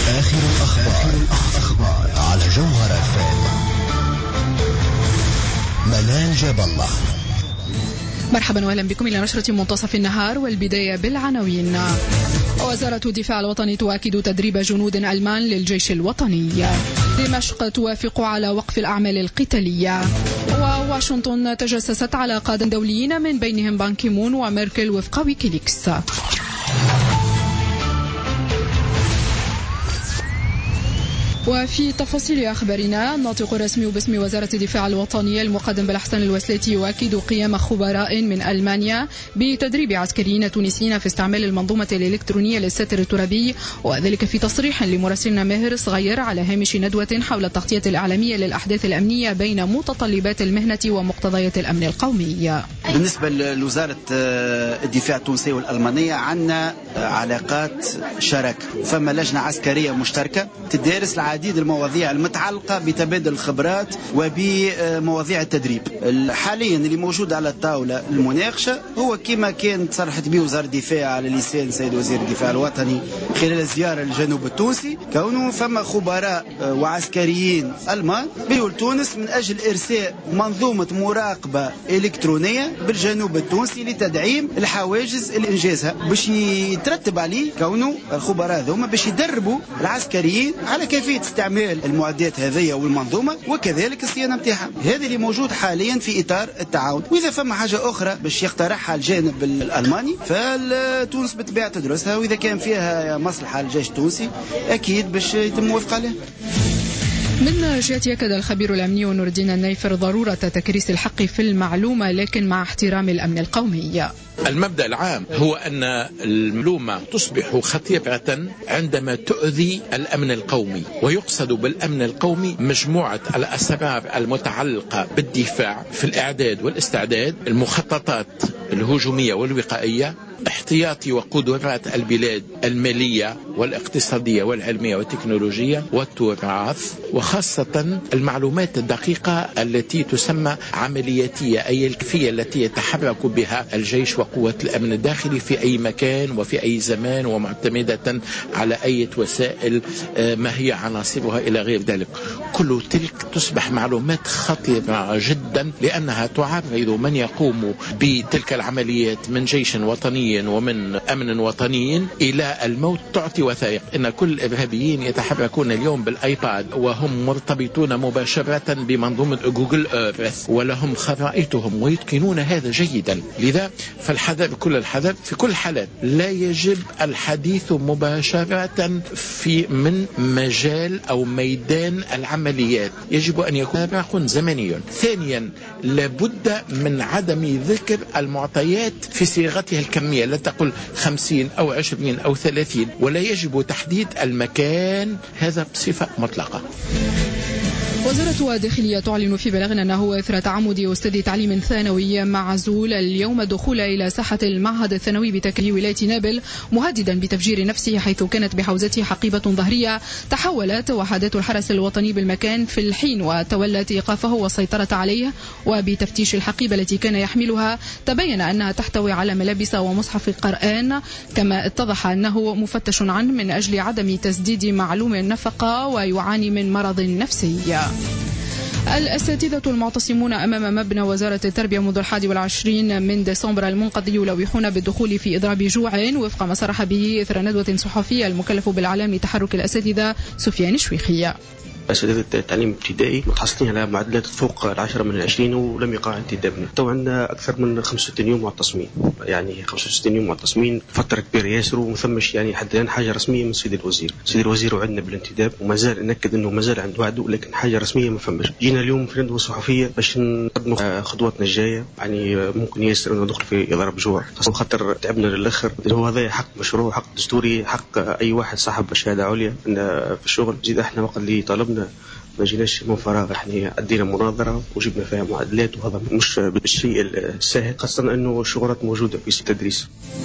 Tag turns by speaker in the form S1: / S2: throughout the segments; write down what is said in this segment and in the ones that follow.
S1: آخر الأخبار على جوهر FM. منال جاب الله.
S2: مرحبا واهلا بكم إلى نشرة منتصف النهار، والبداية بالعناوين. وزارة الدفاع الوطني تؤكد تدريب جنود ألمان للجيش الوطني. دمشق توافق على وقف الأعمال القتالية. وواشنطن تجسست على قادة دوليين من بينهم بان كي-مون وميركل وفق ويكيليكس. وفي تفاصيل أخبارنا، الناطق الرسمي باسم وزارة الدفاع الوطني المقدم بالحسن الوسلاتي يؤكد قيام خبراء من ألمانيا بتدريب عسكريين تونسيين في استعمال المنظومة الإلكترونية للستر الترابي، وذلك في تصريح لمراسلنا ماهر صغير على هامش ندوة حول التغطية الإعلامية للأحداث الأمنية بين متطلبات المهنة ومقتضيات الأمن القومي.
S3: بالنسبة لوزارة الدفاع التونسية والألمانية عندنا علاقات شراكة، فما لجنة عسكرية مشتركة تدرس العديد المواضيع المتعلقة بتبادل الخبرات وبمواضيع التدريب. حاليا اللي موجود على الطاولة المناقشة هو كما كان تصرحت به وزارة الدفاع على لسان سيد وزير الدفاع الوطني خلال الزيارة للجنوب التونسي، كونه فما خبراء وعسكريين ألمان بيقول تونس من أجل إرساء منظومة مراقبة إلكترونية بالجنوب التونسي لتدعيم الحواجز الإنجازها، باش يترتب عليه كونه الخبراء ذوما باش يدربوا العسكريين على كيفية استعمال المعدات هذه والمنظومة وكذلك الصيانة متاعها. هذا اللي موجود حاليا في إطار التعاون، وإذا فما حاجة أخرى باش يقترحها الجانب الألماني فتونس بالطبيعة تدرسها، وإذا كان فيها مصلحة للجيش التونسي أكيد باش يتم موافقة عليها.
S2: من جهة يأكد الخبير الأمني نور الدين النيفر ضرورة تكريس الحق في المعلومة لكن مع احترام الأمن القومي.
S4: المبدأ العام هو أن المعلومة تصبح خطيرة عندما تؤذي الأمن القومي، ويقصد بالأمن القومي مجموعة الأسرار المتعلقة بالدفاع في الإعداد والاستعداد، المخططات الهجومية والوقائية، احتياطي وقدرات البلاد المالية والاقتصادية والعلمية والتكنولوجية والتراث، وخاصة المعلومات الدقيقة التي تسمى عملياتية، أي الكيفية التي يتحرك بها الجيش وقوة الأمن الداخلي في أي مكان وفي أي زمان، ومعتمدة على أي وسائل ما هي عناصرها إلى غير ذلك. كل تلك تصبح معلومات خطيرة جدا، لأنها تعرض من يقوم بتلك العمليات من جيش وطني ومن أمن وطني إلى الموت. تعطي وثائق إن كل الإرهابيين يتحركون اليوم بالآيباد وهم مرتبطون مباشرة بمنظومة جوجل إيرث ولهم خرائطهم ويتقنون هذا جيدا. لذا فالحذر، كل الحذر في كل حالات. لا يجب الحديث مباشرة في من مجال أو ميدان العمليات، يجب أن يكون باق زمني. ثانيا، لابد من عدم ذكر المعطيات في صيغتها الكمية، لا تقل 50 أو 20 أو 30، ولا يجب تحديد المكان، هذا بصفة مطلقة.
S2: وزارة الداخلية تعلن في بلاغ أنه إثر تعمد أستاذ تعليم ثانوي معزول اليوم دخول إلى ساحة المعهد الثانوي بتكريم ولاية نابل مهددا بتفجير نفسه، حيث كانت بحوزته حقيبة ظهرية. تحولت وحدات الحرس الوطني بالمكان في الحين وتولت إيقافه والسيطرة عليه، وبتفتيش الحقيبة التي كان يحملها تبين أنها تحتوي على ملابس ومصحف القرآن، كما اتضح أنه مفتش عنه من أجل عدم تسديد معلوم النفقة ويعاني من مرض نفسي. الأساتذة المعتصمون أمام مبنى وزارة التربية منذ 21 من ديسمبر المنقضي يلوحون بالدخول في إضراب جوع، وفق ما صرح به إثر ندوة صحفية المكلف بالإعلام لتحرك الأساتذة سفيان الشويخية.
S5: أساتذة التعليم الابتدائي متحصلين على معدلات فوق 10 من 20 ولم يقع انتدابنا. طبعا أكثر من 65 يوم معتصمين، يعني 65 يوم معتصمين فترة كبيرة ياسر، ومثمش يعني حتى الآن حاجة رسمية من سيد الوزير. سيد الوزير وعدنا بالانتداب وما زال نأكد أنه ما زال عنده وعده، لكن حاجة رسمية ما فمش. جينا اليوم في ندوة صحفية باش نقدموا خطواتنا الجاية، يعني ممكن ياسر أنه ندخل في إضراب جوع، خاطر تعبنا للآخر. هو هذا حق مشروع، حق دستوري، حق أي واحد صاحب شهادة عليا في الشغل. زيد احنا وقت اللي طالبنا ما جيناش من فراغ، احنا عدينا مناظرة وجبنا فيها معادلات، وهذا مش بالشيء السهل، خاصة انه الشغلات موجودة في التدريس.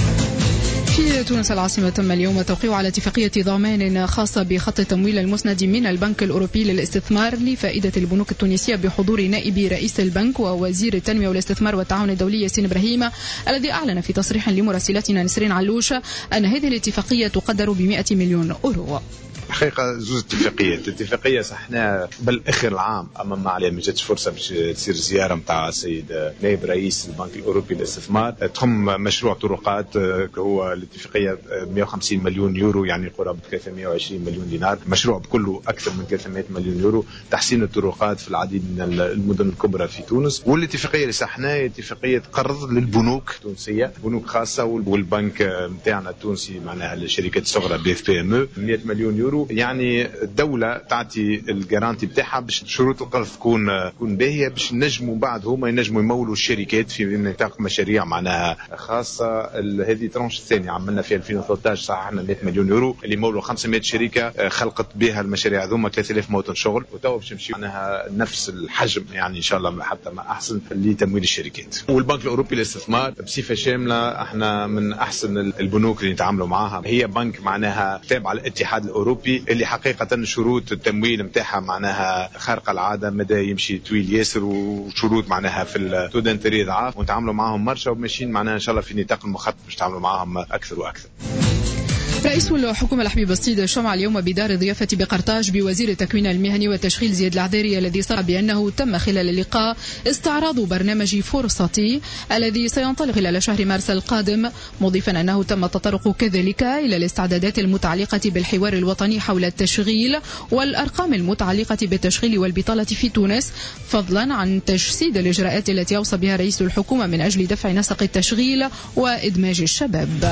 S2: في تونس العاصمة تم اليوم التوقيع على اتفاقية ضمان خاصة بخط التمويل المسند من البنك الأوروبي للاستثمار لفائدة البنوك التونسية، بحضور نائب رئيس البنك ووزير التنمية والاستثمار والتعاون الدولي ياسين إبراهيم، الذي أعلن في تصريح لمراسلتنا نسرين علوش أن هذه الاتفاقية تقدر ب100 مليون أورو.
S6: الحقيقة زوج اتفاقية صحناها بالآخر العام أمام معالي، ما جاتش فرصة باش تصير زيارة متاع السيد نائب رئيس البنك الأوروبي للاستثمار. تخم مشروع طرقات هو الاتفاقية 150 مليون يورو، يعني قرابة 320 مليون دينار. مشروع بكله أكثر من 300 مليون يورو، تحسين الطرقات في العديد من المدن الكبرى في تونس. والاتفاقية اللي صحناها اتفاقية قرض للبنوك التونسية، بنوك خاصة والبنك متاعنا التونسي معناها الشركات الصغرى BFPME 100 مليون يورو. يعني الدولة تعطي الجارانتي بتاعها باش شروط القرض تكون باهية، باش نجموا بعد هما ينجموا يمولوا الشركات في نطاق مشاريع معناها خاصة. هذه ترانش الثانية عملنا في 2013 صححنا 100 مليون يورو اللي مولوا 500 شركة خلقت بها المشاريع هذوما 3000 موطن شغل، وتوا باش نمشي معناها نفس الحجم يعني ان شاء الله حتى ما احسن لتمويل الشركات. والبنك الاوروبي للاستثمار بصفة شاملة احنا من احسن البنوك اللي نتعاملوا معها. هي بنك معناها تابعة للاتحاد الاوروبي اللي حقيقة شروط التمويل متاعها معناها خارقة العادة، مدى يمشي طويل ياسر، وشروط معناها في التو دانتري ضعاف، ونتعاملوا معهم مرشا وماشيين معناها ان شاء الله في نطاق المخطط باش نتعاملوا معهم اكثر واكثر.
S2: رئيس الحكومة الحبيب الصيد شمع اليوم بدار الضيافة بقرطاج بوزير التكوين المهني والتشغيل زياد العذاري، الذي صرح بأنه تم خلال اللقاء استعراض برنامج فرصتي الذي سينطلق خلال شهر مارس القادم، مضيفا أنه تم التطرق كذلك إلى الاستعدادات المتعلقة بالحوار الوطني حول التشغيل والأرقام المتعلقة بالتشغيل والبطالة في تونس، فضلا عن تجسيد الإجراءات التي أوصى بها رئيس الحكومة من أجل دفع نسق التشغيل وإدماج الشباب.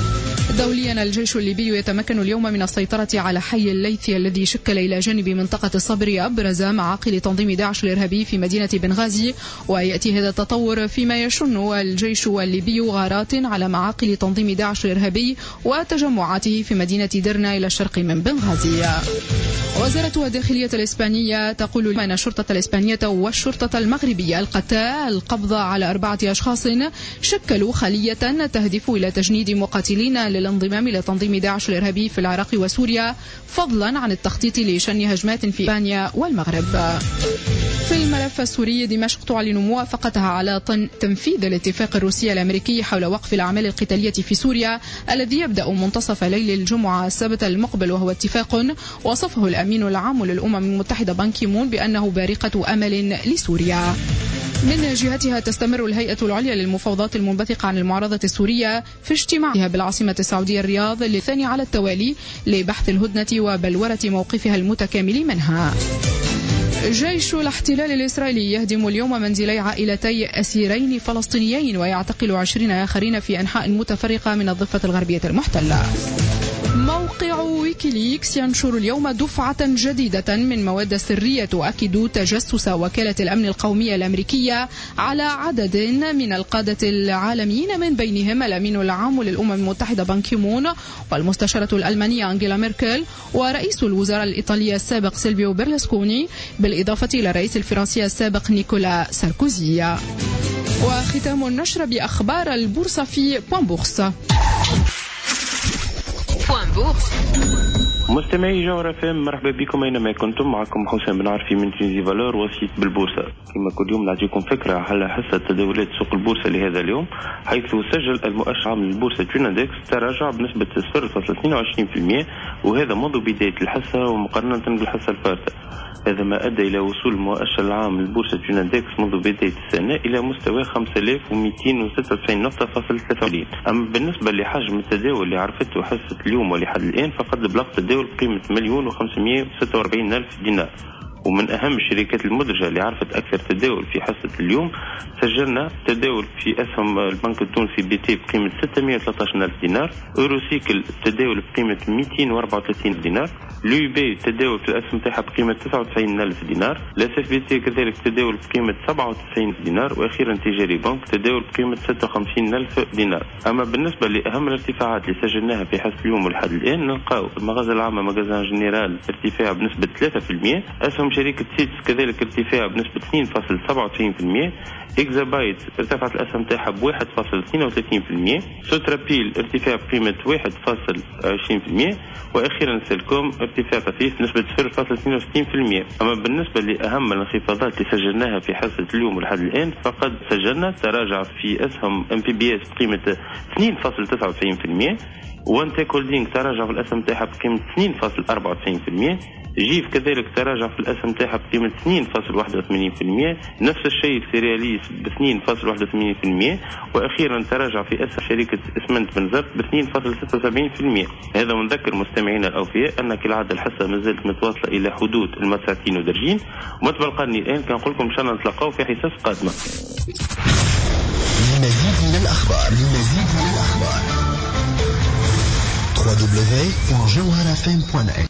S2: دوليا، الجيش الليبي يتمكن اليوم من السيطرة على حي الليثي الذي شكل إلى جانب منطقة الصبر أبرز معاقل تنظيم داعش الإرهابي في مدينة بنغازي، ويأتي هذا التطور فيما يشن الجيش الليبي غارات على معاقل تنظيم داعش الإرهابي وتجمعاته في مدينة درنا إلى الشرق من بنغازي. وزارة الداخلية الإسبانية تقول أن الشرطة الإسبانية والشرطة المغربية ألقتا القبض على 4 أشخاص شكلوا خلية تهدف إلى تجنيد مقاتلين للانضمام إلى تنظيم داعش الإرهابي في العراق وسوريا، فضلا عن التخطيط لشن هجمات في إسبانيا والمغرب. في الملف السوري، دمشق تعلن موافقتها على تنفيذ الاتفاق الروسي الأمريكي حول وقف الأعمال القتالية في سوريا الذي يبدأ منتصف ليل الجمعة السبت المقبل، وهو اتفاق وصفه الأمين العام للأمم المتحدة بان كي مون بأنه بارقة أمل لسوريا. من جهتها تستمر الهيئة العليا للمفاوضات المنبثقة عن المعارضة السورية في اجتماعها بالعاصمة السعودية الرياض للثاني على التوالي لبحث الهدنة وبلورة موقفها المتكامل منها. جيش الاحتلال الإسرائيلي يهدم اليوم منزلي عائلتي أسيرين فلسطينيين ويعتقل 20 آخرين في أنحاء متفرقة من الضفة الغربية المحتلة. موقع ويكيليكس ينشر اليوم دفعة جديدة من مواد سرية تؤكد تجسس وكالة الأمن القومية الأمريكية على عدد من القادة العالميين، من بينهم الأمين العام للأمم المتحدة بان كي مون والمستشارة الألمانية أنجيلا ميركل ورئيس الوزراء الإيطالي السابق سيلفيو بيرلسكوني، بالإضافة إلى الرئيس الفرنسي السابق نيكولا ساركوزي. وختام النشر بأخبار البورصة في بوان بورصة.
S7: مستمعي جوهرة فام، مرحبا بكم اينما كنتم. معكم حسام بن عارفي من تونسي فالور وسيط بالبورصة. كما كل يوم نعطيكم فكرة على حصة تداولات سوق البورصة لهذا اليوم، حيث سجل المؤشر العام للبورصة تريندكس تراجع بنسبة 0.22%، وهذا منذ بداية الحصة ومقارنة بالحصة الفارطة. هذا ما أدى إلى وصول المؤشر العام للبورصة تريندكس منذ بداية السنة إلى مستوى 5296 نقطة فاصل 83. أما بالنسبة لحجم التداول اللي عرفته حصة اليوم ولحد الآن، فقد بلغ تداول بقيمة 1,546,000 دينار. ومن أهم الشركات المدرجة اللي عرفت أكثر تداول في حصة اليوم، سجلنا تداول في أسهم البنك التونسي بي تي بقيمة 613,000 دينار، أوروسيكل تداول بقيمة 234 دينار، لو بي تداول في الأسهم تاعها بقيمة 99,000 دينار، لا سي بي تي كذلك تداول بقيمة 97 دينار، وأخيرا تجاري بنك تداول بقيمة 56,000 دينار. أما بالنسبة لأهم الارتفاعات اللي سجلناها في حصة اليوم ولحد الآن، نلقاو المغازة العامة مغازان جنرال ارتفاع بنسبة 3%، أسهم شركة سيتس كذلك ارتفاع بنسبة 2.97%، إكزابايت ارتفعت الأسهم تاعها ب 1.32%، سوترابيل ارتفاع بقيمة 1.20%، وأخيرا سيلكوم ارتفاع طفيف بنسبة 0.62%. أما بالنسبة لأهم الانخفاضات اللي سجلناها في حصة اليوم لحد الآن، فقد سجلنا تراجع في أسهم MPBS بقيمة 2.99%، وان تيك هولدينغ تراجع في الاسهم تاعها بقيمه 2.94%. جيف كذلك تراجع في الاسهم تاعها بقيمه 2.81%. نفس الشيء سيرياليس ب 2.81%. واخيرا تراجع في اسهم شركه اسمنت بنزرت ب 2.76%. هذا ونذكر مستمعينا الاوفياء ان كالعاده الحصه ما زالت متواصله الى حدود المساعتين ودرجين. وما تبقى الان كنقول لكم ان شاء الله نتلاقاو في حصص قادمه.
S1: للمزيد من الأخبار www.jawharafm.net